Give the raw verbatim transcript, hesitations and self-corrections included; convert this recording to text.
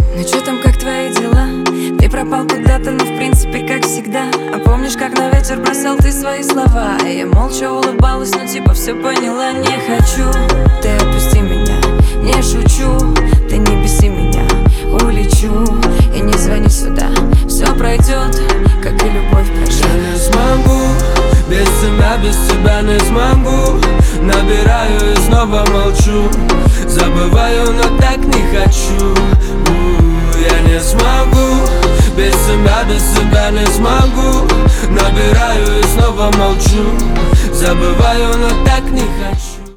Ну чё там, как твои дела? Ты пропал куда-то, но в принципе как всегда. А помнишь, как на ветер бросал ты свои слова? А я молча улыбалась, но типа все поняла. Не хочу, ты отпусти меня, не шучу. Ты не беси меня, улечу. И не звони сюда, все пройдет, как и любовь прошла. Я не смогу, без тебя, без тебя не смогу. Набираю и снова молчу. Забываю, но так не хочу. Я не смогу, без тебя, без тебя не смогу. Набираю и снова молчу. Забываю, но так не хочу.